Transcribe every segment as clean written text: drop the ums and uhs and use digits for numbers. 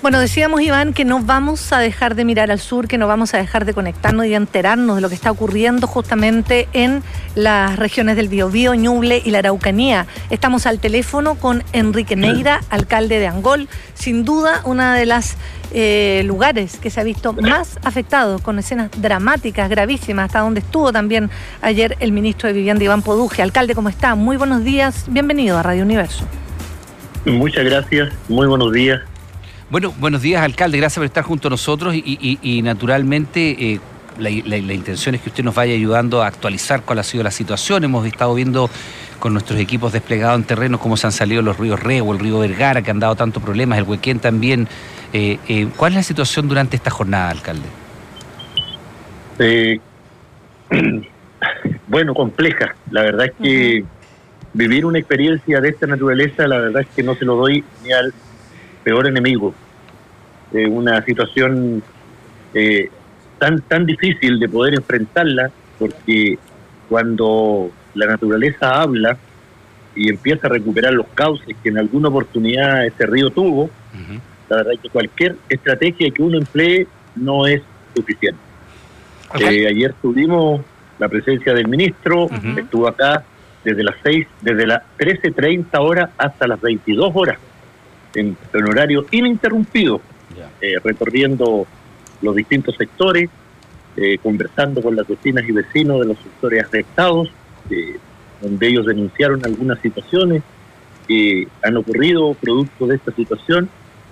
Bueno, decíamos, Iván, que no vamos a dejar de mirar al sur, que no vamos a dejar de conectarnos y de enterarnos de lo que está ocurriendo justamente en las regiones del Biobío, Ñuble y la Araucanía. Estamos al teléfono con Enrique Neira, alcalde de Angol, sin duda una de las lugares que se ha visto más afectados, con escenas dramáticas, gravísimas, hasta donde estuvo también ayer el ministro de Vivienda, Iván Poduje. Alcalde, ¿cómo está? Muy buenos días, bienvenido a Radio Universo. Muchas gracias, muy buenos días. Bueno, buenos días, alcalde, gracias por estar junto a nosotros y naturalmente la intención es que usted nos vaya ayudando a actualizar cuál ha sido la situación. Hemos estado viendo con nuestros equipos desplegados en terreno cómo se han salido los ríos Rego, el río Vergara, que han dado tantos problemas, el Huequén también. ¿Cuál es la situación durante esta jornada, alcalde? Bueno, compleja. La verdad es que vivir una experiencia de esta naturaleza, la verdad es que no se lo doy ni al peor enemigo. Una situación tan difícil de poder enfrentarla, porque cuando la naturaleza habla y empieza a recuperar los cauces que en alguna oportunidad este río tuvo, la verdad es que cualquier estrategia que uno emplee no es suficiente. Ayer tuvimos la presencia del ministro, estuvo acá desde las 13:30 horas hasta las 22 horas, en horario ininterrumpido, recorriendo los distintos sectores, conversando con las vecinas y vecinos de los sectores afectados, donde ellos denunciaron algunas situaciones que han ocurrido producto de esta situación.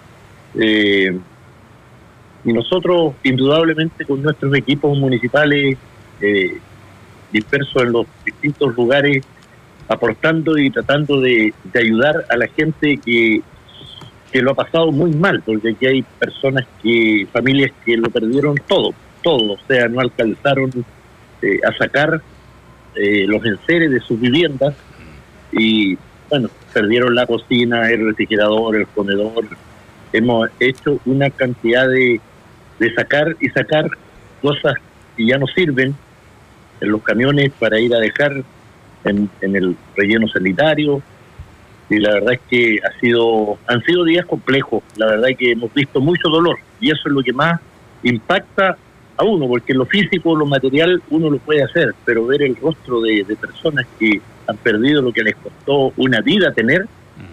Y nosotros, indudablemente, con nuestros equipos municipales dispersos en los distintos lugares, aportando y tratando de ayudar a la gente que lo ha pasado muy mal, porque aquí hay familias que lo perdieron todo, o sea, no alcanzaron a sacar los enseres de sus viviendas y, bueno, perdieron la cocina, el refrigerador, el comedor. Hemos hecho una cantidad de sacar cosas que ya no sirven en los camiones para ir a dejar en el relleno sanitario. Y la verdad es que han sido días complejos. La verdad es que hemos visto mucho dolor y eso es lo que más impacta a uno, porque lo físico, lo material, uno lo puede hacer, pero ver el rostro de personas que han perdido lo que les costó una vida tener,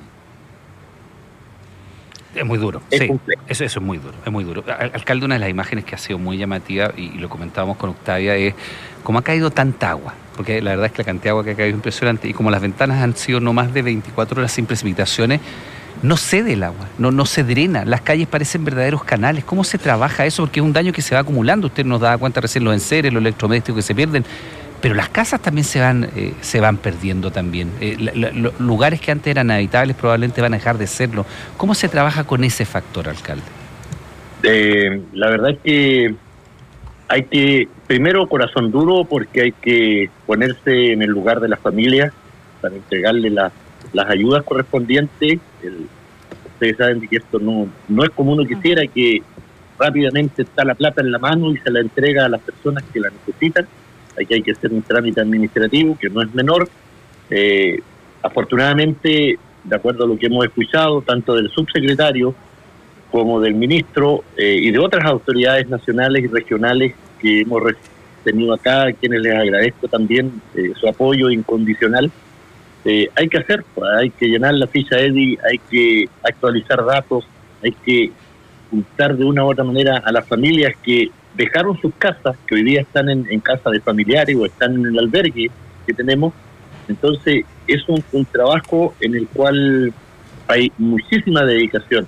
es muy duro, sí, eso es muy duro. Alcalde, una de las imágenes que ha sido muy llamativa, y lo comentábamos con Octavia, es cómo ha caído tanta agua, porque la verdad es que la cantidad de agua que ha caído es impresionante, y como las ventanas han sido no más de 24 horas sin precipitaciones, no cede el agua, no se drena, las calles parecen verdaderos canales. ¿Cómo se trabaja eso? Porque es un daño que se va acumulando, usted nos da cuenta recién los enseres, los electrodomésticos que se pierden, pero las casas también se van perdiendo también. Lugares que antes eran habitables probablemente van a dejar de serlo. ¿Cómo se trabaja con ese factor, alcalde? La verdad es que hay que, primero, corazón duro, porque hay que ponerse en el lugar de las familias para entregarle las ayudas correspondientes. Ustedes saben que esto no es como uno quisiera, que rápidamente está la plata en la mano y se la entrega a las personas que la necesitan. Aquí hay que hacer un trámite administrativo que no es menor. Afortunadamente, de acuerdo a lo que hemos escuchado, tanto del subsecretario como del ministro y de otras autoridades nacionales y regionales que hemos tenido acá, a quienes les agradezco también su apoyo incondicional, hay que hacer, hay que llenar la ficha EDI, hay que actualizar datos, hay que juntar de una u otra manera a las familias que dejaron sus casas, que hoy día están en casa de familiares o están en el albergue que tenemos. Entonces es un trabajo en el cual hay muchísima dedicación.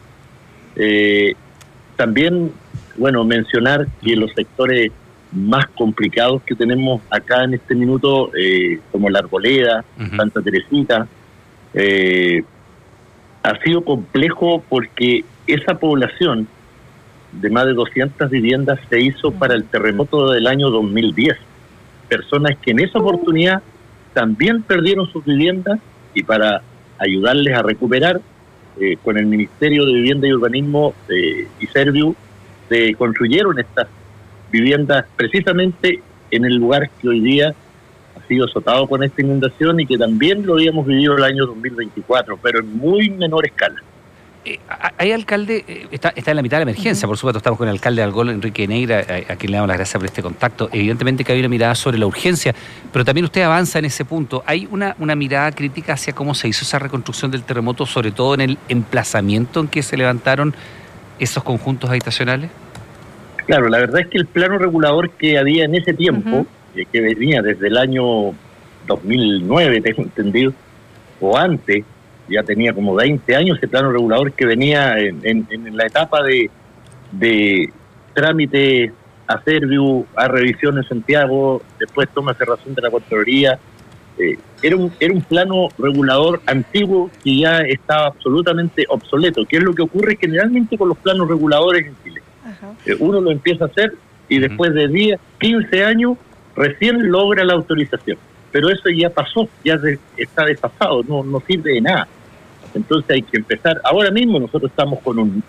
También, bueno, mencionar que los sectores más complicados que tenemos acá en este minuto, como La Arboleda, Santa Teresita, ha sido complejo porque esa población de más de 200 viviendas se hizo para el terremoto del año 2010. Personas que en esa oportunidad también perdieron sus viviendas, y para ayudarles a recuperar, con el Ministerio de Vivienda y Urbanismo y Serviu, se construyeron estas viviendas precisamente en el lugar que hoy día ha sido azotado con esta inundación y que también lo habíamos vivido el año 2024, pero en muy menor escala. Hay alcalde, está en la mitad de la emergencia, por supuesto, estamos con el alcalde de Algol, Enrique Neira, a quien le damos las gracias por este contacto. Evidentemente que hay una mirada sobre la urgencia, pero también usted avanza en ese punto. ¿Hay una mirada crítica hacia cómo se hizo esa reconstrucción del terremoto, sobre todo en el emplazamiento en que se levantaron esos conjuntos habitacionales? Claro, la verdad es que el plano regulador que había en ese tiempo, que venía desde el año 2009, tengo entendido, o antes, ya tenía como 20 años ese plano regulador que venía en la etapa de trámite a Serviu, a revisión en Santiago, después toma cerración de la Contraloría. Era un plano regulador antiguo que ya estaba absolutamente obsoleto, que es lo que ocurre generalmente con los planos reguladores en Chile. Uno lo empieza a hacer y después de 10, 15 años recién logra la autorización. Pero eso ya pasó, ya está desfasado, no sirve de nada. Entonces hay que empezar. Ahora mismo nosotros estamos con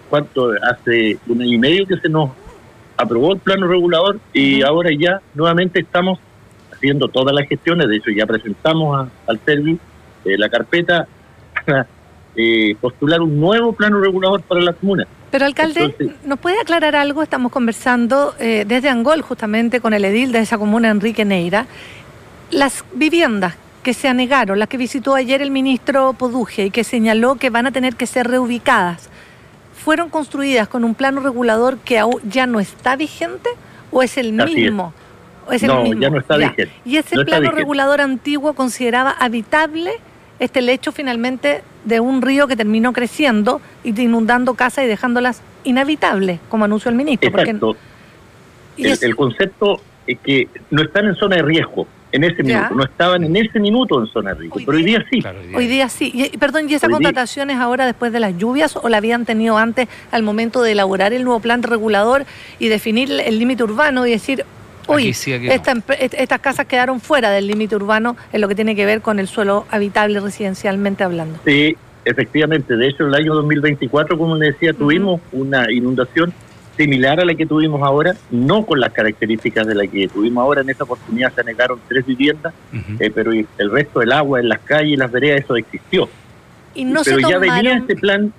hace un año y medio que se nos aprobó el plano regulador y ahora ya nuevamente estamos haciendo todas las gestiones. De hecho ya presentamos al Serviu la carpeta para postular un nuevo plano regulador para la comuna. Pero alcalde, entonces, ¿nos puede aclarar algo? Estamos conversando desde Angol justamente con el edil de esa comuna, Enrique Neira. Las viviendas que se anegaron, las que visitó ayer el ministro Poduje y que señaló que van a tener que ser reubicadas, ¿fueron construidas con un plano regulador que aún ya no está vigente o es el mismo? Ya no está vigente. ¿Y ese plano regulador antiguo consideraba habitable este lecho finalmente de un río que terminó creciendo y inundando casas y dejándolas inhabitables, como anunció el ministro? Exacto. El concepto es que no están en zona de riesgo. En ese minuto, no estaban en ese minuto en zona de riesgo, pero hoy día sí. Claro, hoy día sí. ¿Y esa contratación es ahora después de las lluvias o la habían tenido antes al momento de elaborar el nuevo plan regulador y definir el límite urbano y decir, uy, estas casas quedaron fuera del límite urbano en lo que tiene que ver con el suelo habitable residencialmente hablando? Sí, efectivamente. De hecho, el año 2024, como le decía, tuvimos una inundación similar a la que tuvimos ahora, no con las características de la que tuvimos ahora. En esa oportunidad se anegaron 3 viviendas, pero el resto del agua en las calles y las veredas, eso existió. Y no pero se ya tomaron... venía este plan...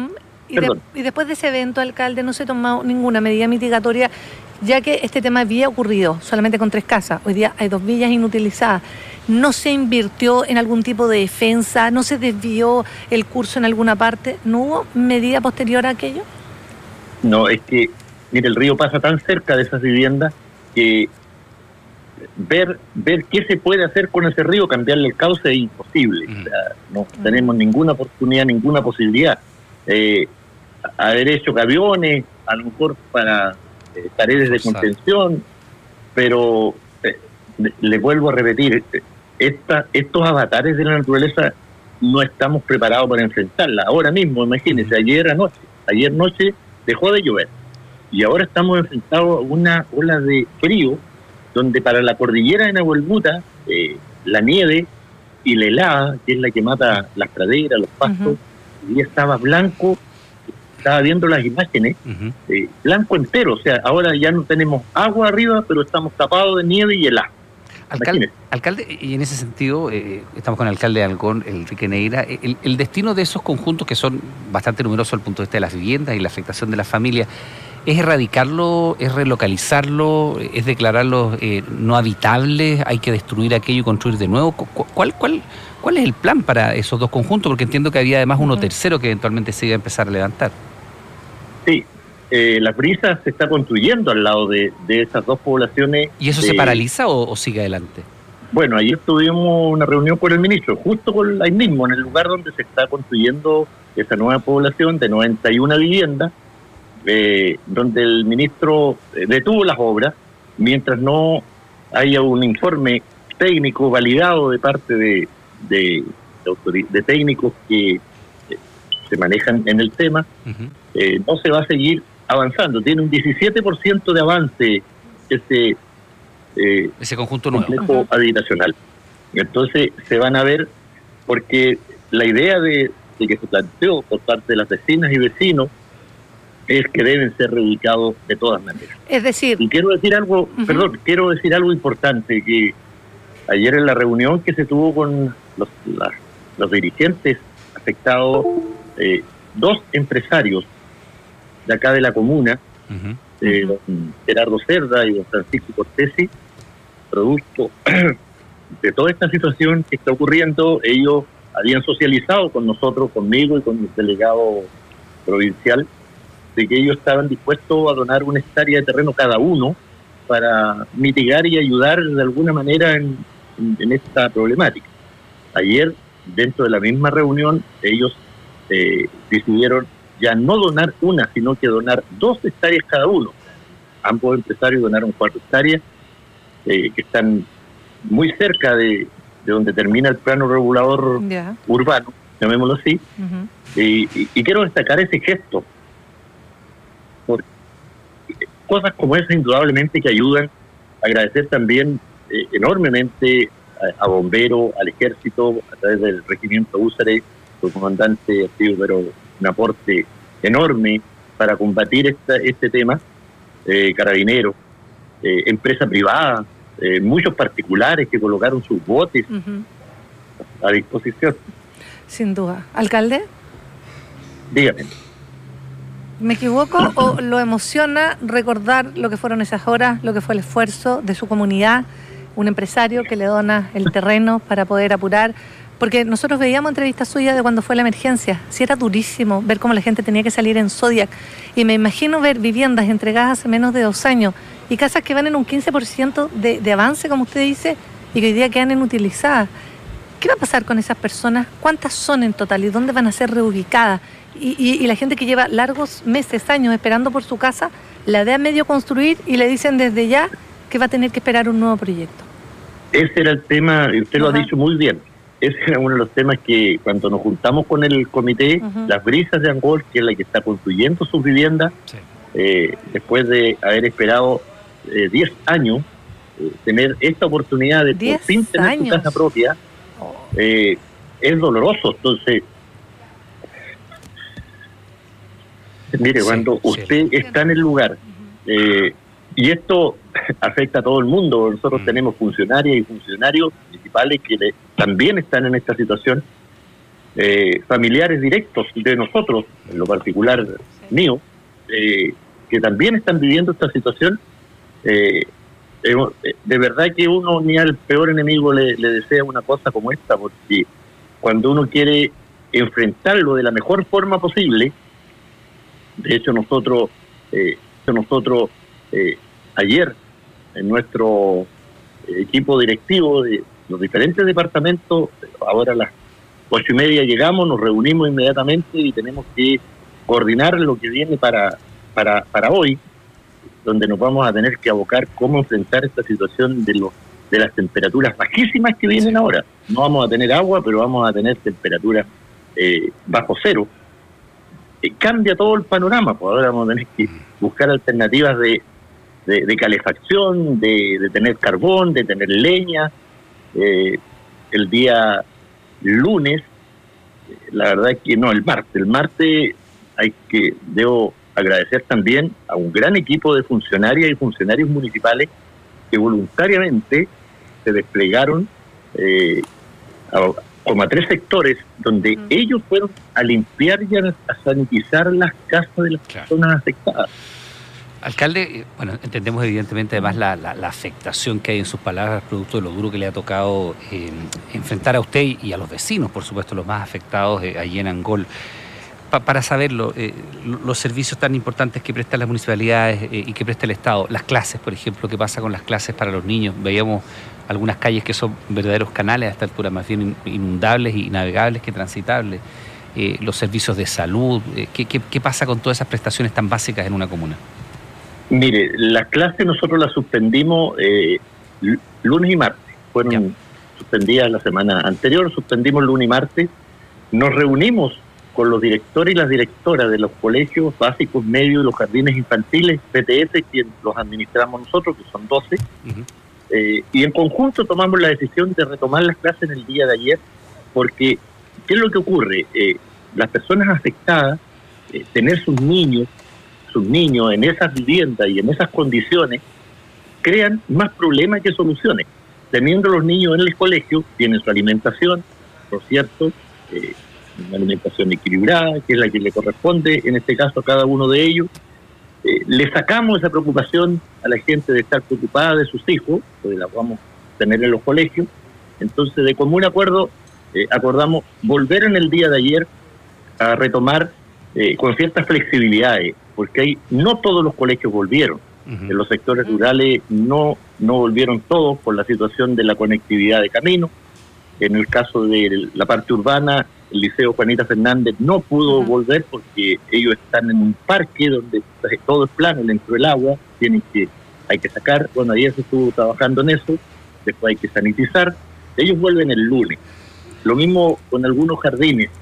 Y después de ese evento, alcalde, no se tomó ninguna medida mitigatoria, ya que este tema había ocurrido solamente con 3 casas. Hoy día hay 2 villas inutilizadas. ¿No se invirtió en algún tipo de defensa? ¿No se desvió el curso en alguna parte? ¿No hubo medida posterior a aquello? No, es que, mire, el río pasa tan cerca de esas viviendas que ver qué se puede hacer con ese río, cambiarle el cauce es imposible. O sea, no tenemos ninguna oportunidad, ninguna posibilidad. Haber hecho gaviones, a lo mejor para paredes de contención, pero le vuelvo a repetir, estos avatares de la naturaleza no estamos preparados para enfrentarla. Ahora mismo, imagínense, ayer noche dejó de llover y ahora estamos enfrentados a una ola de frío donde para la cordillera de Nahuelbuta la nieve y la helada, que es la que mata las praderas, los pastos, y estaba blanco. Estaba viendo las imágenes, blanco entero. O sea, ahora ya no tenemos agua arriba, pero estamos tapados de nieve y helada. Alcalde, y en ese sentido, estamos con el alcalde de Algón, Enrique Neira, el destino de esos conjuntos, que son bastante numerosos al punto de vista de las viviendas y la afectación de las familias, ¿es erradicarlo, es relocalizarlo, es declararlos no habitables, hay que destruir aquello y construir de nuevo? ¿Cuál es el plan para esos 2 conjuntos? Porque entiendo que había además uno tercero que eventualmente se iba a empezar a levantar. Sí, la Brisa se está construyendo al lado de esas 2 poblaciones. ¿Y eso se paraliza o sigue adelante? Bueno, ayer tuvimos una reunión con el ministro, justo ahí mismo, en el lugar donde se está construyendo esa nueva población de 91 viviendas, donde el ministro detuvo las obras mientras no haya un informe técnico validado de parte de técnicos que se manejan en el tema. No se va a seguir avanzando. Tiene un 17% de avance ese conjunto complejo habitacional. Entonces se van a ver, porque la idea de que se planteó por parte de las vecinas y vecinos es que deben ser reubicados de todas maneras. Es decir... Y quiero decir algo, quiero decir algo importante, que ayer en la reunión que se tuvo con los dirigentes afectados, 2 empresarios de acá de la comuna, don Gerardo Cerda y don Francisco Cortesi, producto de toda esta situación que está ocurriendo. Ellos habían socializado con nosotros, conmigo y con el delegado provincial, de que ellos estaban dispuestos a donar una hectárea de terreno cada uno para mitigar y ayudar de alguna manera en esta problemática. Ayer, dentro de la misma reunión, ellos decidieron ya no donar una, sino que donar 2 hectáreas cada uno. Ambos empresarios donaron 4 hectáreas, que están muy cerca de donde termina el plano regulador urbano, llamémoslo así. Y quiero destacar ese gesto, porque cosas como esas indudablemente que ayudan. Agradecer también enormemente a bomberos, al ejército, a través del regimiento Húsares. Su comandante ha sido un aporte enorme para combatir este tema. Carabineros, empresa privada, muchos particulares que colocaron sus botes a disposición. Sin duda. ¿Alcalde? Dígame. ¿Me equivoco o lo emociona recordar lo que fueron esas horas, lo que fue el esfuerzo de su comunidad, un empresario que le dona el terreno para poder apurar? Porque nosotros veíamos entrevistas suyas de cuando fue la emergencia. Sí, era durísimo ver cómo la gente tenía que salir en Zodiac. Y me imagino ver viviendas entregadas hace menos de 2 años y casas que van en un 15% de avance, como usted dice, y que hoy día quedan inutilizadas. ¿Qué va a pasar con esas personas? ¿Cuántas son en total y dónde van a ser reubicadas? Y la gente que lleva largos meses, años esperando por su casa, la ve a medio construir y le dicen desde ya que va a tener que esperar un nuevo proyecto. Ese era el tema, y usted lo ha dicho muy bien. Ese era uno de los temas que cuando nos juntamos con el comité, Las Brisas de Angol, que es la que está construyendo sus viviendas, después de haber esperado 10 años, tener esta oportunidad de por fin tener su casa propia, es doloroso. Entonces, mire, cuando usted está en el lugar, y esto afecta a todo el mundo. Nosotros tenemos funcionarias y funcionarios municipales que también están en esta situación, familiares directos de nosotros, en lo particular mío, que también están viviendo esta situación. De verdad que uno ni al peor enemigo le desea una cosa como esta, porque cuando uno quiere enfrentarlo de la mejor forma posible, de hecho nosotros ayer en nuestro equipo directivo de los diferentes departamentos, ahora a las 8:30 llegamos, nos reunimos inmediatamente y tenemos que coordinar lo que viene para hoy, donde nos vamos a tener que abocar cómo enfrentar esta situación de las temperaturas bajísimas que vienen ahora. No vamos a tener agua, pero vamos a tener temperaturas bajo cero. Cambia todo el panorama, pues ahora vamos a tener que buscar alternativas de calefacción, de tener carbón, de tener leña. El día lunes, la verdad es que no, el martes debo agradecer también a un gran equipo de funcionarias y funcionarios municipales que voluntariamente se desplegaron como a 3 sectores donde ellos fueron a limpiar y a sanitizar las casas de las personas afectadas. Alcalde, bueno, entendemos evidentemente además la afectación que hay en sus palabras, producto de lo duro que le ha tocado enfrentar a usted y a los vecinos, por supuesto, los más afectados allí en Angol. Para saberlo, los servicios tan importantes que prestan las municipalidades y que presta el Estado, las clases, por ejemplo, ¿qué pasa con las clases para los niños? Veíamos algunas calles que son verdaderos canales a esta altura, más bien inundables y navegables que transitables. Los servicios de salud, ¿qué pasa con todas esas prestaciones tan básicas en una comuna? Mire, las clases nosotros las suspendimos lunes y martes. Fueron suspendidas la semana anterior, suspendimos lunes y martes. Nos reunimos con los directores y las directoras de los colegios básicos, medios y los jardines infantiles, PTS, que los administramos nosotros, que son 12, y en conjunto tomamos la decisión de retomar las clases en el día de ayer, porque ¿qué es lo que ocurre? Las personas afectadas, tener sus niños en esas viviendas y en esas condiciones, crean más problemas que soluciones. Teniendo los niños en el colegio, tienen su alimentación, por cierto, una alimentación equilibrada, que es la que le corresponde en este caso a cada uno de ellos. Le sacamos esa preocupación a la gente de estar preocupada de sus hijos, porque la vamos a tener en los colegios. Entonces, de común acuerdo, acordamos volver en el día de ayer a retomar con ciertas flexibilidades, porque no todos los colegios volvieron. En los sectores rurales no volvieron todos por la situación de la conectividad de camino. En el caso de la parte urbana, el Liceo Juanita Fernández no pudo volver porque ellos están en un parque donde todo es plano dentro del agua, hay que sacar, bueno, ayer se estuvo trabajando en eso, después hay que sanitizar. Ellos vuelven el lunes. Lo mismo con algunos jardines,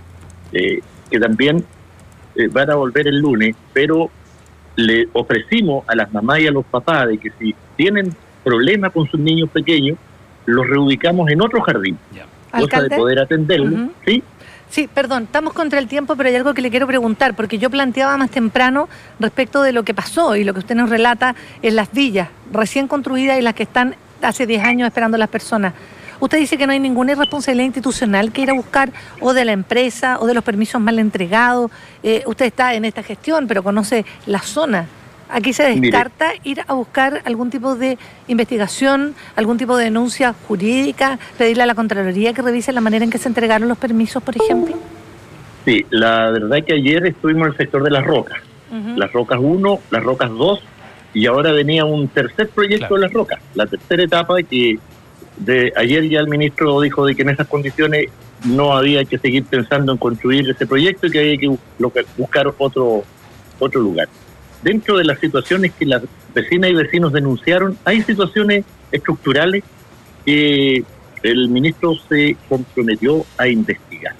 que también van a volver el lunes, pero le ofrecimos a las mamás y a los papás de que si tienen problemas con sus niños pequeños, los reubicamos en otro jardín, cosa de poder atenderlos, ¿sí? Sí, perdón, estamos contra el tiempo, pero hay algo que le quiero preguntar, porque yo planteaba más temprano respecto de lo que pasó y lo que usted nos relata en las villas recién construidas y las que están hace 10 años esperando a las personas. Usted dice que no hay ninguna irresponsabilidad institucional que ir a buscar, o de la empresa, o de los permisos mal entregados. Usted está en esta gestión, pero conoce la zona. Aquí se descarta ir a buscar algún tipo de investigación, algún tipo de denuncia jurídica, pedirle a la Contraloría que revise la manera en que se entregaron los permisos, por ejemplo. Sí, la verdad es que ayer estuvimos en el sector de Las Rocas. Las Rocas 1, Las Rocas 2, y ahora venía un tercer proyecto de Las Rocas, la tercera etapa que ayer ya el ministro dijo de que en esas condiciones no había que seguir pensando en construir ese proyecto y que había que buscar otro lugar. Dentro de las situaciones que las vecinas y vecinos denunciaron, hay situaciones estructurales que el ministro se comprometió a investigar,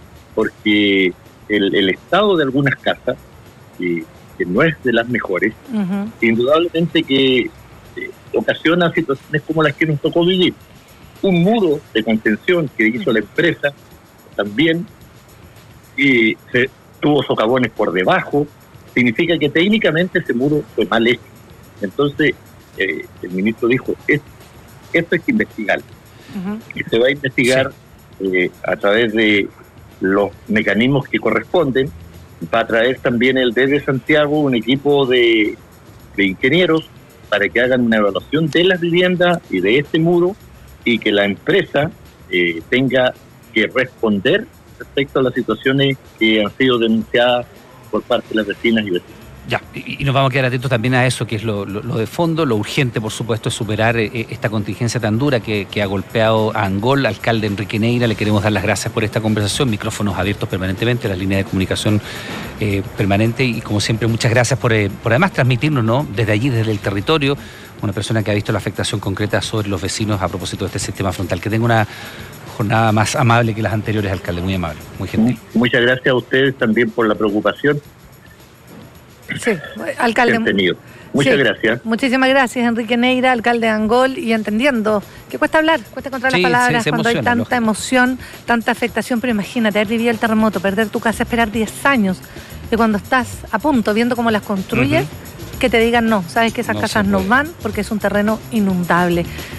porque el estado de algunas casas, que no es de las mejores, indudablemente que ocasiona situaciones como las que nos tocó vivir. Un muro de contención que hizo la empresa también, y se tuvo socavones por debajo, significa que técnicamente ese muro fue mal hecho. Entonces, el ministro dijo, esto hay que investigarlo. Y se va a investigar a través de los mecanismos que corresponden. Va a traer también desde Santiago un equipo de ingenieros para que hagan una evaluación de las viviendas y de este muro, y que la empresa tenga que responder respecto a las situaciones que han sido denunciadas por parte de las vecinas y vecinos. Ya, y nos vamos a quedar atentos también a eso, que es lo de fondo. Lo urgente, por supuesto, es superar esta contingencia tan dura que ha golpeado a Angol. Alcalde Enrique Neira, le queremos dar las gracias por esta conversación, micrófonos abiertos permanentemente, las líneas de comunicación permanente, y como siempre, muchas gracias por además transmitirnos, ¿no?, desde allí, desde el territorio, una persona que ha visto la afectación concreta sobre los vecinos a propósito de este sistema frontal. Que tenga una jornada más amable que las anteriores, alcalde, muy amable, muy gentil. Muchas gracias a ustedes también por la preocupación. Sí, alcalde. Muchas gracias. Muchísimas gracias, Enrique Neira, alcalde de Angol, y entendiendo que cuesta hablar, cuesta encontrar las palabras cuando hay tanta emoción, tanta afectación, pero imagínate, haber vivido el terremoto, perder tu casa, esperar 10 años, y cuando estás a punto, viendo cómo las construyes, que te digan no, sabes que esas casas no van porque es un terreno inundable.